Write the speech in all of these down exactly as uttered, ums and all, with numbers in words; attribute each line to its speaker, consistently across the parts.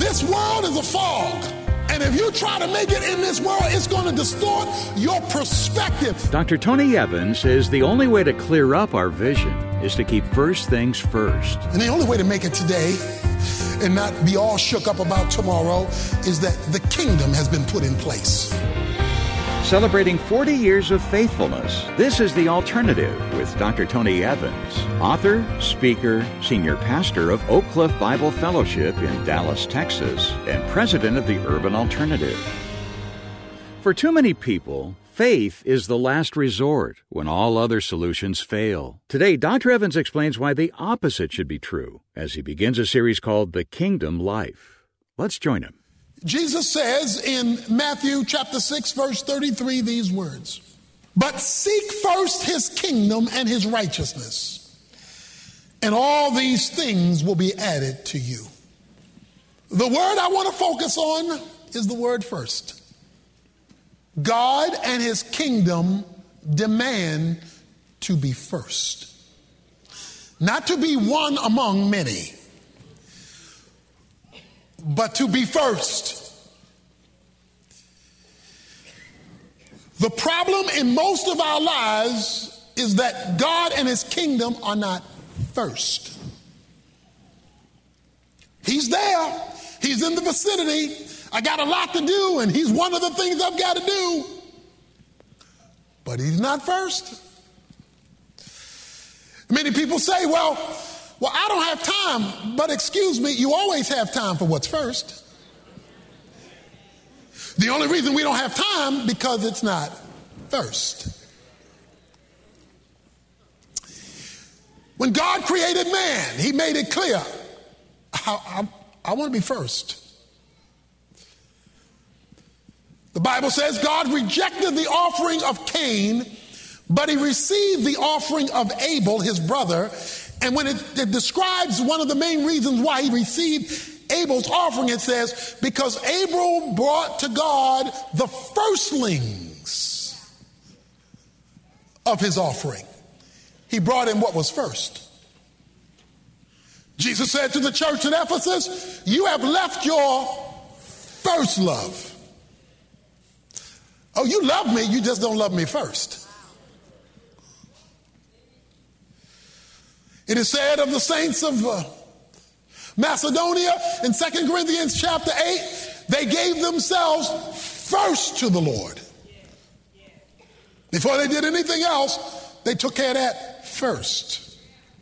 Speaker 1: This world is a fog. And if you try to make it in this world, it's going to distort your perspective.
Speaker 2: Doctor Tony Evans says the only way to clear up our vision is to keep first things first.
Speaker 1: And the only way to make it today and not be all shook up about tomorrow is that the kingdom has been put in place.
Speaker 2: Celebrating forty years of faithfulness, this is The Alternative with Doctor Tony Evans, author, speaker, senior pastor of Oak Cliff Bible Fellowship in Dallas, Texas, and president of the Urban Alternative. For too many people, faith is the last resort when all other solutions fail. Today, Doctor Evans explains why the opposite should be true as he begins a series called The Kingdom Life. Let's join him.
Speaker 1: Jesus says in Matthew chapter six, verse thirty-three, these words, "But seek first his kingdom and his righteousness, and all these things will be added to you." The word I want to focus on is the word first. God and his kingdom demand to be first, not to be one among many, but to be first. The problem in most of our lives is that God and his kingdom are not first. He's there. He's in the vicinity. I got a lot to do, and he's one of the things I've got to do. But he's not first. Many people say, well, Well, I don't have time, but excuse me, you always have time for what's first. The only reason we don't have time because it's not first. When God created man, he made it clear, I, I, I want to be first. The Bible says God rejected the offering of Cain, but he received the offering of Abel, his brother. And when it, it describes one of the main reasons why he received Abel's offering, it says, because Abel brought to God the firstlings of his offering. He brought in what was first. Jesus said to the church at Ephesus, you have left your first love. Oh, you love me, you just don't love me first. It is said of the saints of uh, Macedonia in Second Corinthians chapter eight, they gave themselves first to the Lord. Before they did anything else, they took care of that first.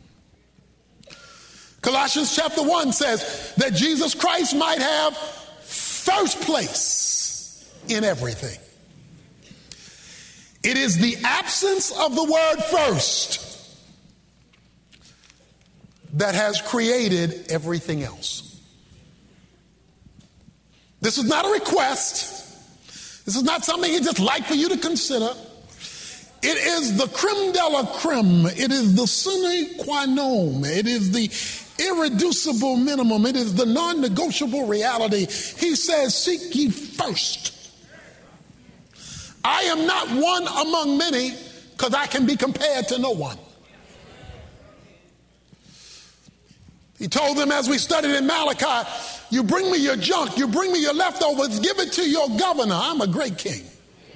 Speaker 1: Colossians chapter one says that Jesus Christ might have first place in everything. It is the absence of the word first that has created everything else. This is not a request. This is not something he'd just like for you to consider. It is the creme de la creme. It is the sine qua non. It is the irreducible minimum. It is the non-negotiable reality. He says, seek ye first. I am not one among many because I can be compared to no one. He told them as we studied in Malachi, you bring me your junk, you bring me your leftovers, give it to your governor. I'm a great king.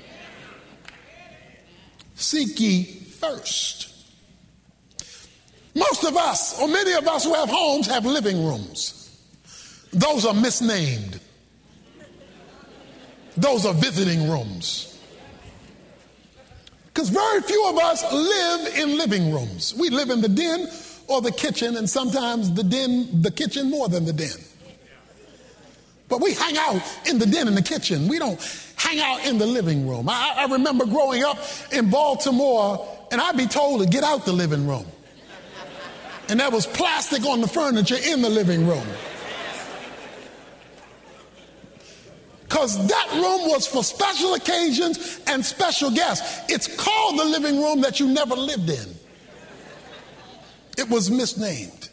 Speaker 1: Seek ye first. Most of us, or many of us who have homes, have living rooms. Those are misnamed. Those are visiting rooms. Because very few of us live in living rooms. We live in the den or the kitchen, and sometimes the den, the kitchen more than the den. But we hang out in the den and the kitchen. We don't hang out in the living room. I, I remember growing up in Baltimore, and I'd be told to get out the living room. And there was plastic on the furniture in the living room. Because that room was for special occasions and special guests. It's called the living room that you never lived in. It was misnamed.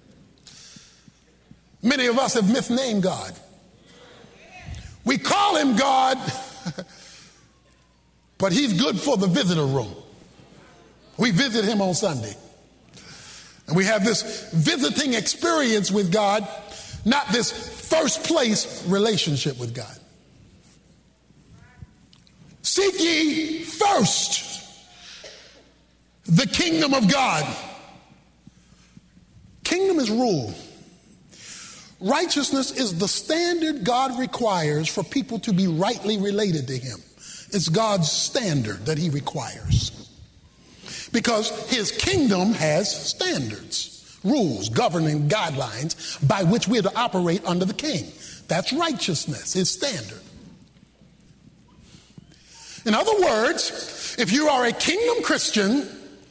Speaker 1: Many of us have misnamed God. We call him God, but he's good for the visitor room. We visit him on Sunday. And we have this visiting experience with God not this first place relationship with God. Seek ye first the kingdom of God. Kingdom is rule. Righteousness is the standard God requires for people to be rightly related to him. It's God's standard that he requires. Because his kingdom has standards, rules, governing guidelines by which we're to operate under the king. That's righteousness, his standard. In other words, if you are a kingdom Christian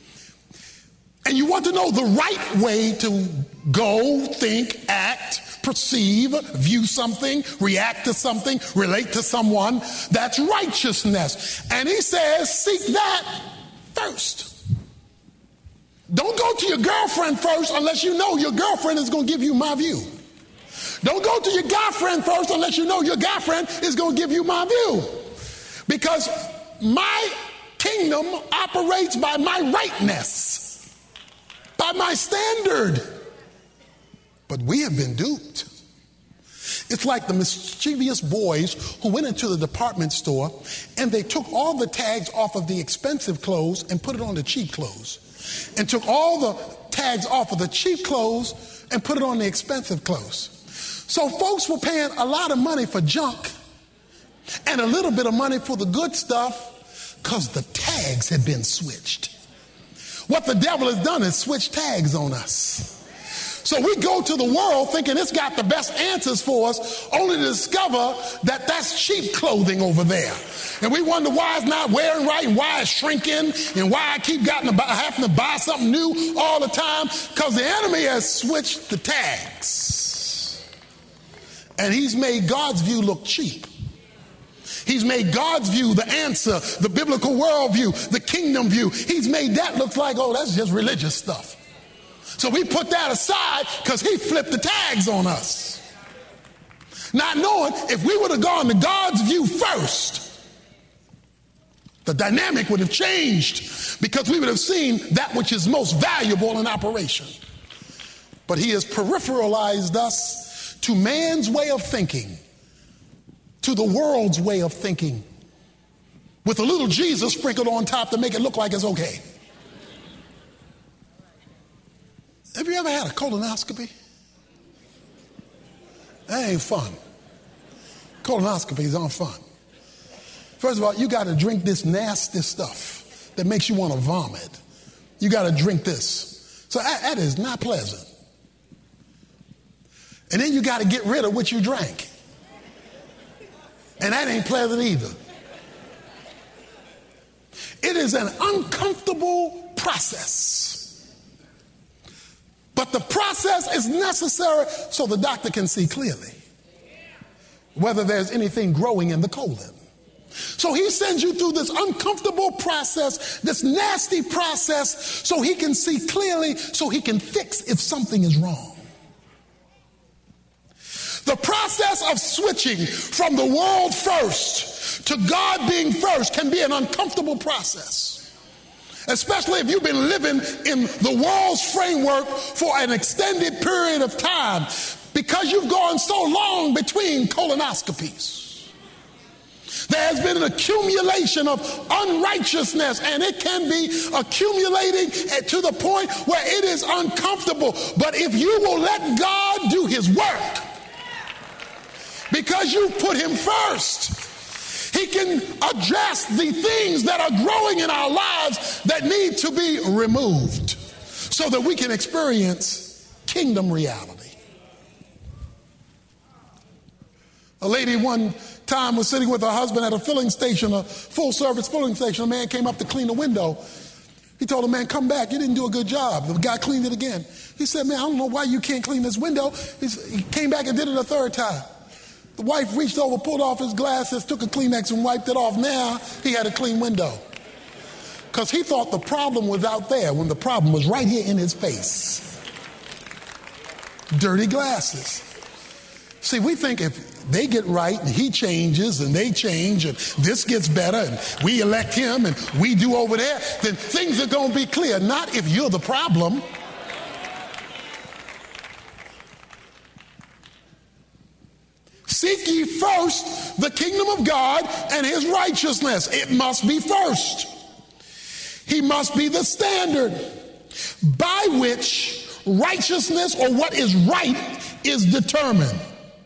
Speaker 1: and you want to know the right way to go, think, act, perceive, view something, react to something, relate to someone, that's righteousness. And he says, seek that first. Don't go to your girlfriend first unless you know your girlfriend is going to give you my view. Don't go to your guy friend first unless you know your guy friend is going to give you my view. Because my kingdom operates by my rightness, by my standard. But we have been duped. It's like the mischievous boys who went into the department store and they took all the tags off of the expensive clothes and put it on the cheap clothes, and took all the tags off of the cheap clothes and put it on the expensive clothes. So folks were paying a lot of money for junk and a little bit of money for the good stuff because the tags had been switched. What the devil has done is switch tags on us. So we go to the world thinking it's got the best answers for us, only to discover that that's cheap clothing over there. And we wonder why it's not wearing right and why it's shrinking and why I keep gotten to buy, having to buy something new all the time, because the enemy has switched the tags. And he's made God's view look cheap. He's made God's view the answer, the biblical worldview, the kingdom view. He's made that look like, oh, that's just religious stuff. So we put that aside because he flipped the tags on us. Not knowing if we would have gone to God's view first, the dynamic would have changed because we would have seen that which is most valuable in operation. But he has peripheralized us to man's way of thinking, to the world's way of thinking, with a little Jesus sprinkled on top to make it look like it's okay. Have you ever had a colonoscopy? That ain't fun. Colonoscopies aren't fun. First of all, you got to drink this nasty stuff that makes you want to vomit. You got to drink this. So that, that is not pleasant. And then you got to get rid of what you drank. And that ain't pleasant either. It is an uncomfortable process. But the process is necessary so the doctor can see clearly whether there's anything growing in the colon. So he sends you through this uncomfortable process, this nasty process, so he can see clearly, so he can fix if something is wrong. The process of switching from the world first to God being first can be an uncomfortable process. Especially if you've been living in the world's framework for an extended period of time, because you've gone so long between colonoscopies. There has been an accumulation of unrighteousness, and it can be accumulating to the point where it is uncomfortable. But if you will let God do his work, because you put him first, he can address the things that are growing in our lives that need to be removed so that we can experience kingdom reality. A lady one time was sitting with her husband at a filling station, a full service filling station. A man came up to clean the window. He told the man, come back, you didn't do a good job. The guy cleaned it again. He said, man, I don't know why you can't clean this window. He came back and did it a third time. The wife reached over, pulled off his glasses, took a Kleenex and wiped it off. Now he had a clean window. Because he thought the problem was out there when the problem was right here in his face. Dirty glasses. See, we think if they get right and he changes and they change and this gets better and we elect him and we do over there, then things are going to be clear. Not if you're the problem. Seek ye first the kingdom of God and his righteousness. It must be first. He must be the standard by which righteousness, or what is right, is determined.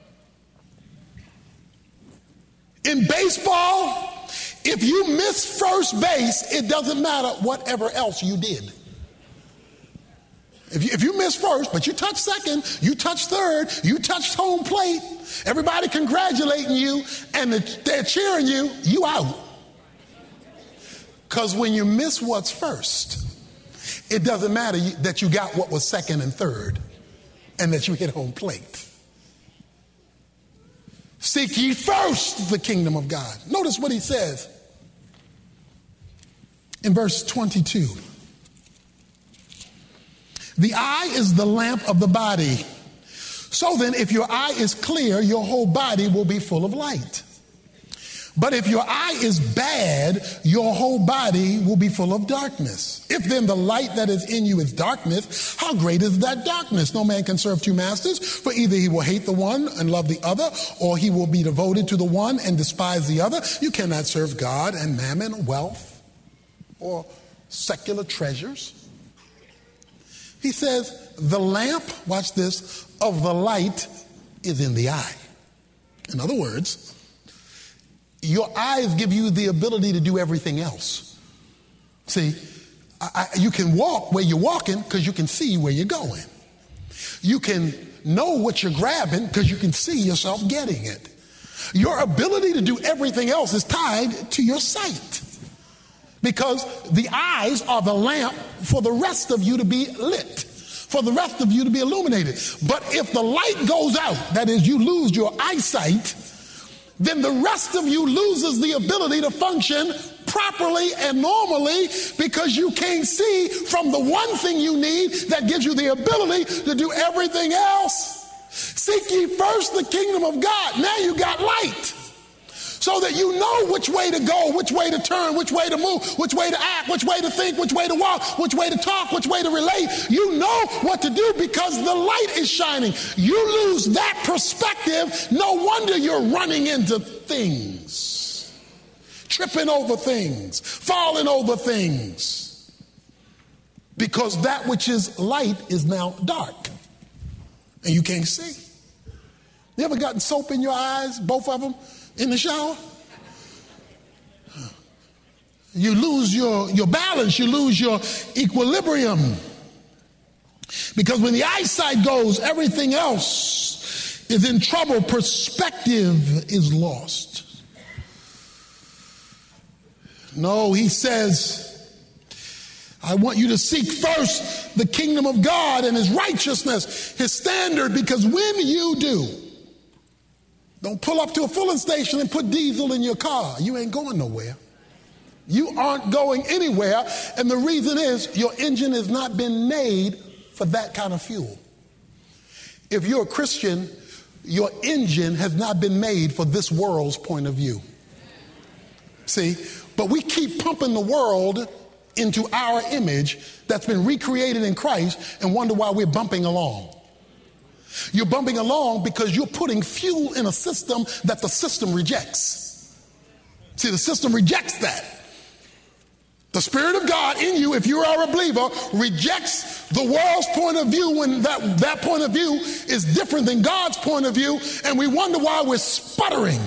Speaker 1: In baseball, if you miss first base, it doesn't matter whatever else you did. If you, if you miss first, but you touch second, you touch third, you touched home plate, everybody congratulating you, and they're cheering you, you out. Because when you miss what's first, it doesn't matter that you got what was second and third, and that you hit home plate. Seek ye first the kingdom of God. Notice what he says in verse twenty-two. The eye is the lamp of the body. So then, if your eye is clear, your whole body will be full of light. But if your eye is bad, your whole body will be full of darkness. If then the light that is in you is darkness, how great is that darkness? No man can serve two masters, for either he will hate the one and love the other, or he will be devoted to the one and despise the other. You cannot serve God and mammon, wealth, or secular treasures. He says, the lamp, watch this, of the light is in the eye. In other words, your eyes give you the ability to do everything else. See, I, I, you can walk where you're walking because you can see where you're going. You can know what you're grabbing because you can see yourself getting it. Your ability to do everything else is tied to your sight, because the eyes are the lamp for the rest of you to be lit, for the rest of you to be illuminated. But if the light goes out, that is, you lose your eyesight, then the rest of you loses the ability to function properly and normally, because you can't see from the one thing you need that gives you the ability to do everything else. Seek ye first the kingdom of God. Now you got light, so that you know which way to go, which way to turn, which way to move, which way to act, which way to think, which way to walk, which way to talk, which way to relate. You know what to do because the light is shining. You lose that perspective, no wonder you're running into things, tripping over things, falling over things, because that which is light is now dark and you can't see. You ever gotten soap in your eyes, both of them, in the shower? You lose your, your balance, you lose your equilibrium. Because when the eyesight goes, everything else is in trouble. Perspective is lost. No, he says, I want you to seek first the kingdom of God and his righteousness, his standard, because when you do, don't pull up to a filling station and put diesel in your car. You ain't going nowhere. You aren't going anywhere. And the reason is your engine has not been made for that kind of fuel. If you're a Christian, your engine has not been made for this world's point of view. See, but we keep pumping the world into our image that's been recreated in Christ and wonder why we're bumping along. You're bumping along because you're putting fuel in a system that the system rejects. See, the system rejects that. The Spirit of God in you, if you are a believer, rejects the world's point of view when that, that point of view is different than God's point of view, and we wonder why we're sputtering.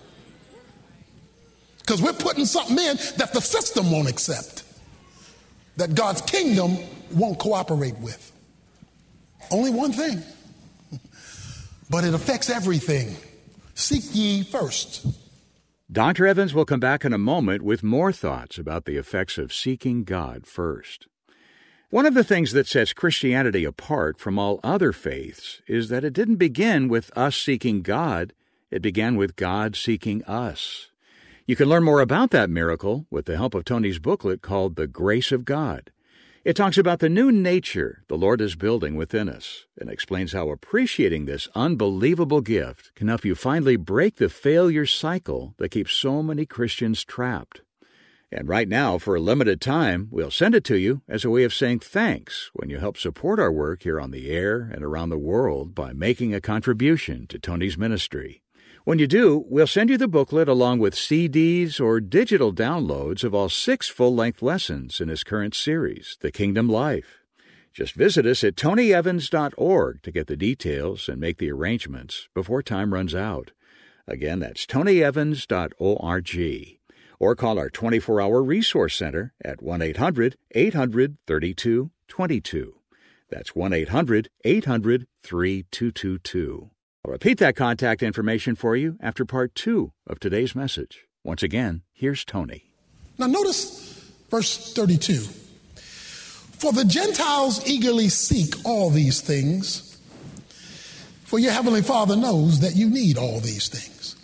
Speaker 1: Because we're putting something in that the system won't accept, that God's kingdom won't cooperate with. Only one thing. But it affects everything. Seek ye first.
Speaker 2: Doctor Evans will come back in a moment with more thoughts about the effects of seeking God first. One of the things that sets Christianity apart from all other faiths is that it didn't begin with us seeking God. It began with God seeking us. You can learn more about that miracle with the help of Tony's booklet called The Grace of God. It talks about the new nature the Lord is building within us and explains how appreciating this unbelievable gift can help you finally break the failure cycle that keeps so many Christians trapped. And right now, for a limited time, we'll send it to you as a way of saying thanks when you help support our work here on the air and around the world by making a contribution to Tony's ministry. When you do, we'll send you the booklet along with C Ds or digital downloads of all six full-length lessons in his current series, The Kingdom Life. Just visit us at tony evans dot org to get the details and make the arrangements before time runs out. Again, that's tony evans dot org. Or call our twenty-four hour resource center at one eight hundred eight hundred thirty-two twenty-two. That's one eight hundred eight hundred thirty-two twenty-two. I'll repeat that contact information for you after part two of today's message. Once again, here's Tony.
Speaker 1: Now notice verse thirty-two. For the Gentiles eagerly seek all these things, for your heavenly Father knows that you need all these things.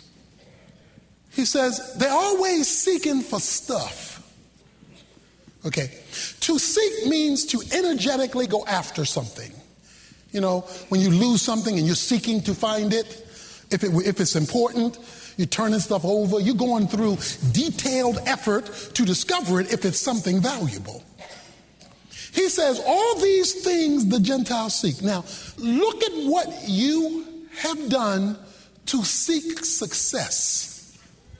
Speaker 1: He says they're always seeking for stuff. Okay, to seek means to energetically go after something. You know, when you lose something and you're seeking to find it, if it if it's important, you're turning stuff over, you're going through detailed effort to discover it if it's something valuable. He says all these things the Gentiles seek. Now, look at what you have done to seek success.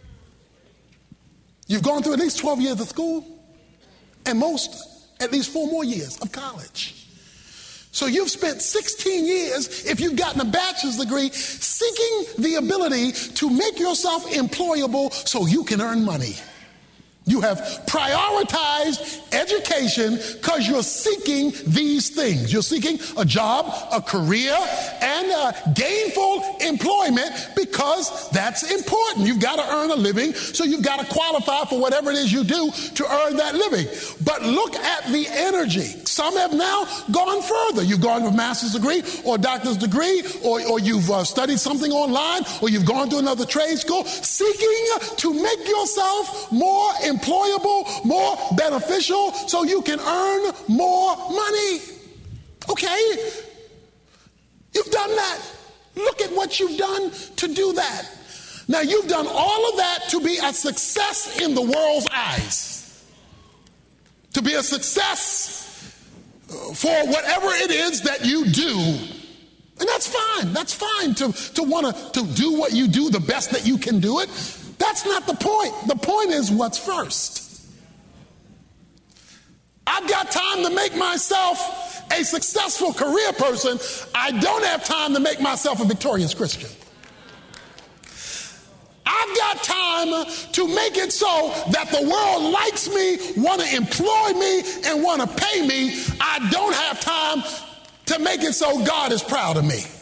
Speaker 1: You've gone through at least twelve years of school, and most at least four more years of college. So you've spent sixteen years, if you've gotten a bachelor's degree, seeking the ability to make yourself employable so you can earn money. You have prioritized education because you're seeking these things. You're seeking a job, a career, and a gainful employment because that's important. You've got to earn a living, so you've got to qualify for whatever it is you do to earn that living. But look at the energy. Some have now gone further. You've gone with a master's degree or a doctor's degree, or, or you've uh, studied something online, or you've gone to another trade school, seeking to make yourself more employable, more beneficial, so you can earn more money. Okay, you've done that. Look at what you've done to do that. Now, you've done all of that to be a success in the world's eyes, to be a success for whatever it is that you do. And that's fine. That's fine to, to want to to do what you do the best that you can do it. That's not the point. The point is what's first. I've got time to make myself a successful career person. I don't have time to make myself a victorious Christian. I've got time to make it so that the world likes me, want to employ me, and want to pay me. I don't have time to make it so God is proud of me.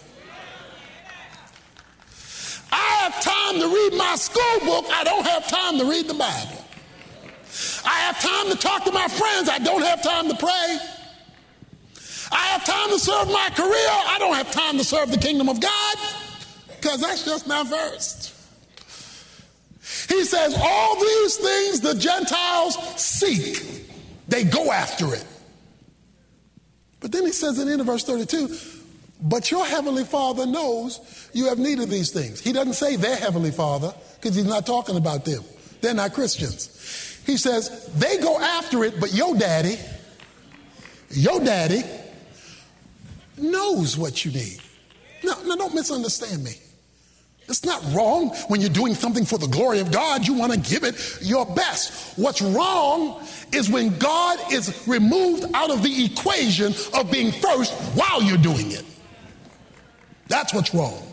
Speaker 1: I have time to read my school book. I don't have time to read the Bible. I have time to talk to my friends. I don't have time to pray. I have time to serve my career. I don't have time to serve the kingdom of God, because that's just not first. He says all these things the Gentiles seek. They go after it. But then he says in the end of verse thirty-two, but your heavenly Father knows you have need of these things. He doesn't say their heavenly Father, because he's not talking about them. They're not Christians. He says they go after it, but your daddy, your daddy knows what you need. No, no, don't misunderstand me. It's not wrong when you're doing something for the glory of God. You want to give it your best. What's wrong is when God is removed out of the equation of being first while you're doing it. That's what's wrong.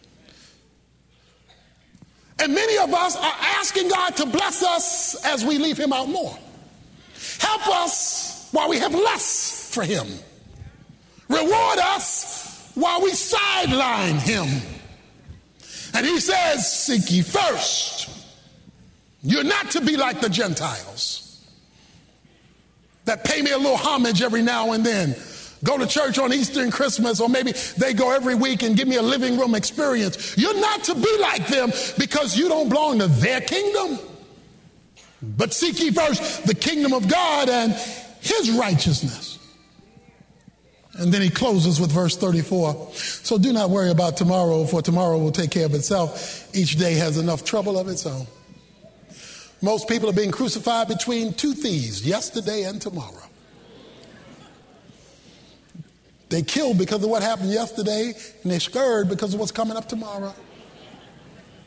Speaker 1: And many of us are asking God to bless us as we leave him out more. Help us while we have less for him. Reward us while we sideline him. And he says, seek ye first. You're not to be like the Gentiles that pay me a little homage every now and then. Go to church on Easter and Christmas, or maybe they go every week and give me a living room experience. You're not to be like them because you don't belong to their kingdom. But seek ye first the kingdom of God and his righteousness. And then he closes with verse thirty-four. So do not worry about tomorrow, for tomorrow will take care of itself. Each day has enough trouble of its own. Most people are being crucified between two thieves, yesterday and tomorrow. They killed because of what happened yesterday, and they're scared because of what's coming up tomorrow.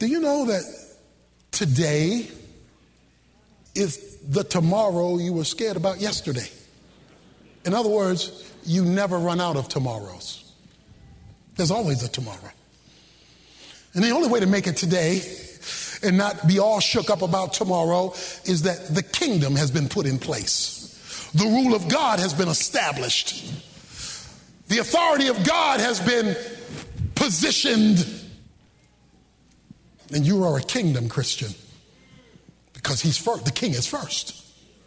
Speaker 1: Do you know that today is the tomorrow you were scared about yesterday? In other words, you never run out of tomorrows. There's always a tomorrow. And the only way to make it today and not be all shook up about tomorrow is that the kingdom has been put in place. The rule of God has been established. The authority of God has been positioned. And you are a kingdom Christian because he's first. The king is first.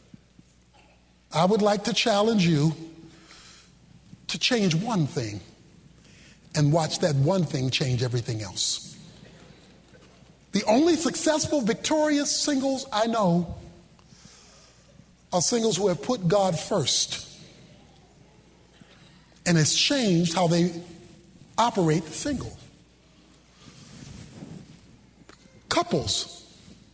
Speaker 1: I would like to challenge you to change one thing and watch that one thing change everything else. The only successful, victorious singles I know are singles who have put God first. And it's changed how they operate single. Couples,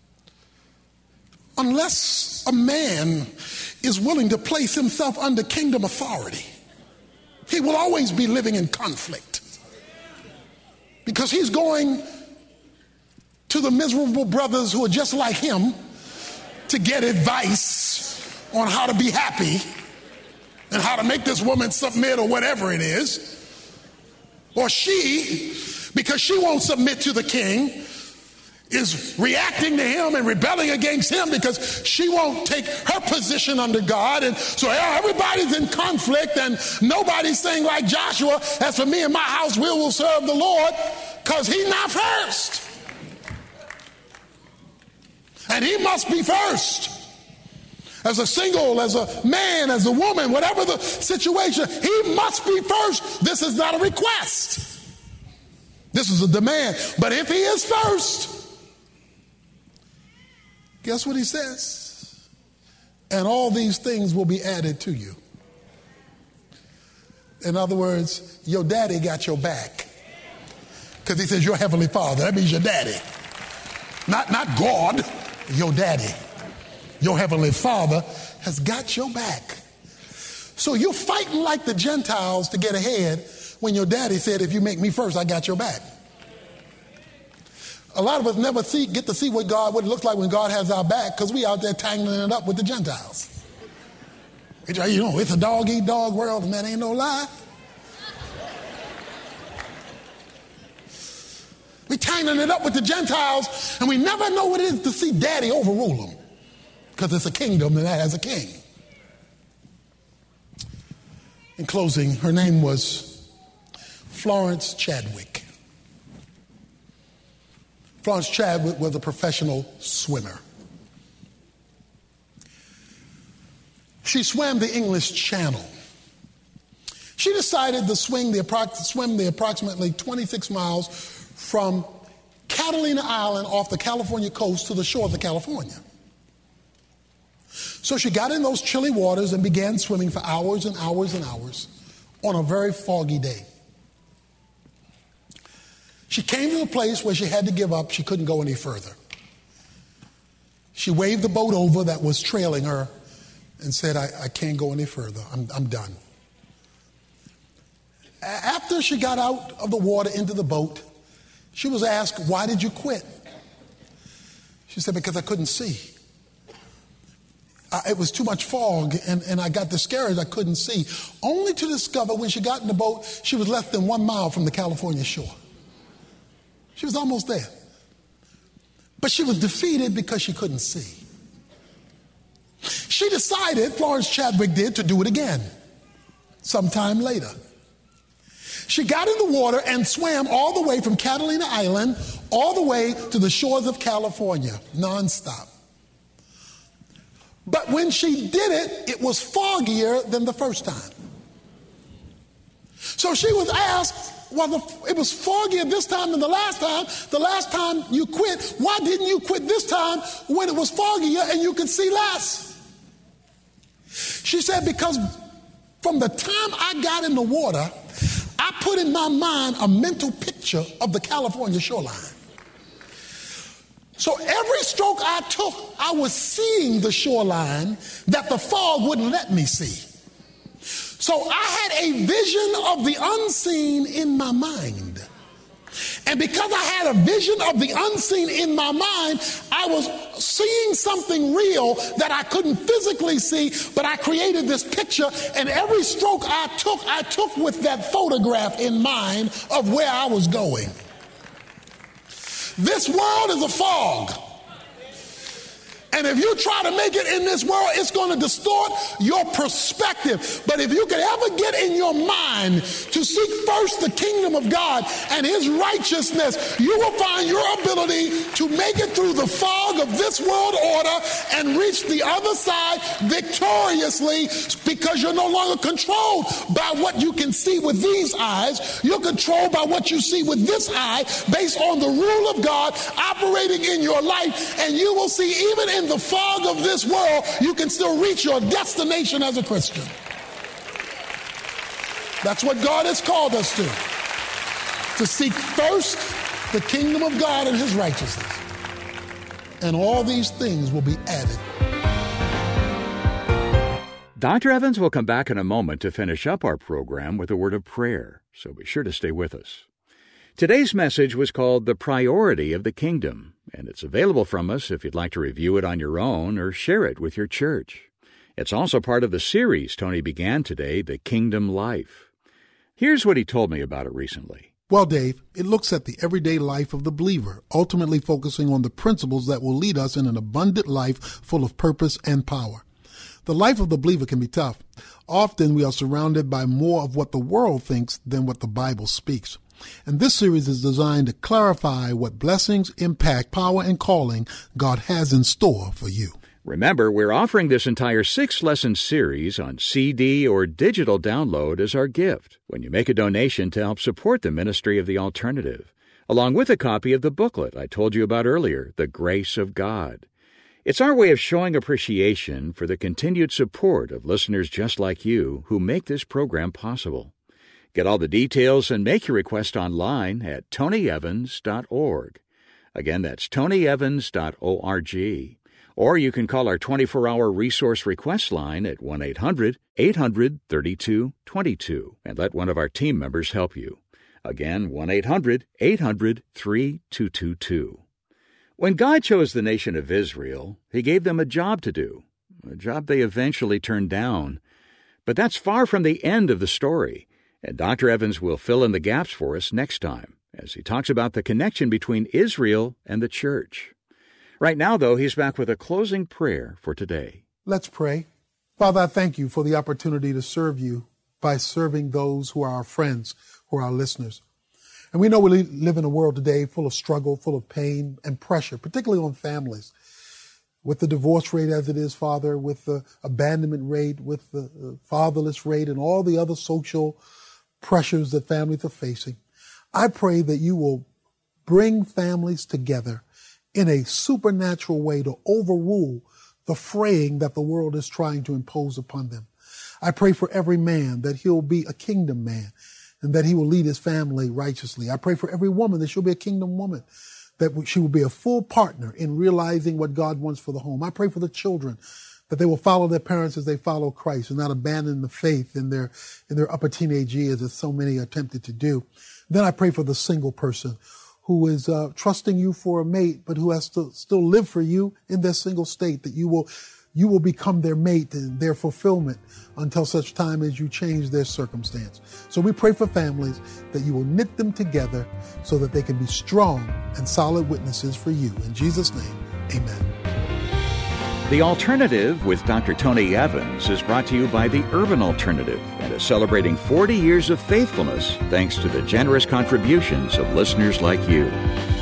Speaker 1: unless a man is willing to place himself under kingdom authority, he will always be living in conflict because he's going to the miserable brothers who are just like him to get advice on how to be happy and how to make this woman submit or whatever it is. Or she, because she won't submit to the king, is reacting to him and rebelling against him because she won't take her position under God. And so everybody's in conflict and nobody's saying like Joshua, as for me and my house, we will serve the Lord, because he's not first. And he must be first. As a single, as a man, as a woman, whatever the situation, he must be first. This is not a request. This is a demand. But if he is first, guess what he says? And all these things will be added to you. In other words, your daddy got your back. Because he says your heavenly father. That means your daddy. Not, not God, your daddy. Your heavenly father has got your back. So you're fighting like the Gentiles to get ahead when your daddy said, if you make me first, I got your back. A lot of us never see, get to see what God, what it looks like when God has our back, because we out there tangling it up with the Gentiles. You know, it's a dog-eat-dog world, and that ain't no lie. We tangling it up with the Gentiles, and we never know what it is to see daddy overrule them, because it's a kingdom and that has a king. In closing, her name was Florence Chadwick. Florence Chadwick was a professional swimmer. She swam the English Channel. She decided to swing the, swim the approximately twenty-six miles from Catalina Island off the California coast to the shores of California. So she got in those chilly waters and began swimming for hours and hours and hours on a very foggy day. She came to a place where she had to give up. She couldn't go any further. She waved the boat over that was trailing her and said, I, I can't go any further. I'm, I'm done. After she got out of the water into the boat, she was asked, why did you quit? She said, because I couldn't see. I, it was too much fog, and, and I got discouraged. I couldn't see. Only to discover when she got in the boat, she was less than one mile from the California shore. She was almost there. But she was defeated because she couldn't see. She decided, Florence Chadwick did, to do it again sometime later. She got in the water and swam all the way from Catalina Island all the way to the shores of California, nonstop. But when she did it, it was foggier than the first time. So she was asked, well, the, it was foggier this time than the last time. The last time you quit, why didn't you quit this time when it was foggier and you could see less? She said, because from the time I got in the water, I put in my mind a mental picture of the California shoreline. So every stroke I took, I was seeing the shoreline that the fog wouldn't let me see. So I had a vision of the unseen in my mind. And because I had a vision of the unseen in my mind, I was seeing something real that I couldn't physically see, but I created this picture, and every stroke I took, I took with that photograph in mind of where I was going. This world is a fog. And if you try to make it in this world, it's going to distort your perspective. But if you could ever get in your mind to seek first the kingdom of God and his righteousness, you will find your ability to make it through the fog of this world order and reach the other side victoriously, because you're no longer controlled by what you can see with these eyes. You're controlled by what you see with this eye, based on the rule of God operating in your life. And you will see, even in the fog of this world, you can still reach your destination as a Christian. That's what God has called us to. To seek first the kingdom of God and his righteousness. And all these things will be added.
Speaker 2: Doctor Evans will come back in a moment to finish up our program with a word of prayer, so be sure to stay with us. Today's message was called The Priority of the Kingdom, and it's available from us if you'd like to review it on your own or share it with your church. It's also part of the series Tony began today, The Kingdom Life. Here's what he told me about it recently.
Speaker 1: Well, Dave, it looks at the everyday life of the believer, ultimately focusing on the principles that will lead us in an abundant life full of purpose and power. The life of the believer can be tough. Often we are surrounded by more of what the world thinks than what the Bible speaks. And this series is designed to clarify what blessings, impact, power, and calling God has in store for you.
Speaker 2: Remember, we're offering this entire six-lesson series on C D or digital download as our gift when you make a donation to help support the ministry of The Alternative, along with a copy of the booklet I told you about earlier, The Grace of God. It's our way of showing appreciation for the continued support of listeners just like you who make this program possible. Get all the details and make your request online at tony evans dot org. Again, that's tony evans dot org. Or you can call our twenty-four hour resource request line at one eight hundred eight hundred thirty-two twenty-two and let one of our team members help you. Again, one eight hundred eight hundred thirty-two twenty-two. When God chose the nation of Israel, he gave them a job to do, a job they eventually turned down. But that's far from the end of the story. And Doctor Evans will fill in the gaps for us next time as he talks about the connection between Israel and the church. Right now, though, he's back with a closing prayer for today.
Speaker 1: Let's pray. Father, I thank you for the opportunity to serve you by serving those who are our friends, who are our listeners. And we know we live in a world today full of struggle, full of pain and pressure, particularly on families. With the divorce rate as it is, Father, with the abandonment rate, with the fatherless rate, and all the other social pressures that families are facing, I pray that you will bring families together in a supernatural way to overrule the fraying that the world is trying to impose upon them. I pray for every man that he'll be a kingdom man and that he will lead his family righteously. I pray for every woman that she'll be a kingdom woman, that she will be a full partner in realizing what God wants for the home. I pray for the children, that they will follow their parents as they follow Christ and not abandon the faith in their in their upper teenage years, as so many are tempted to do. Then I pray for the single person who is uh, trusting you for a mate, but who has to still live for you in their single state, that you will you will become their mate and their fulfillment until such time as you change their circumstance. So we pray for families that you will knit them together so that they can be strong and solid witnesses for you. In Jesus' name, amen.
Speaker 2: The Alternative with Doctor Tony Evans is brought to you by the Urban Alternative and is celebrating forty years of faithfulness thanks to the generous contributions of listeners like you.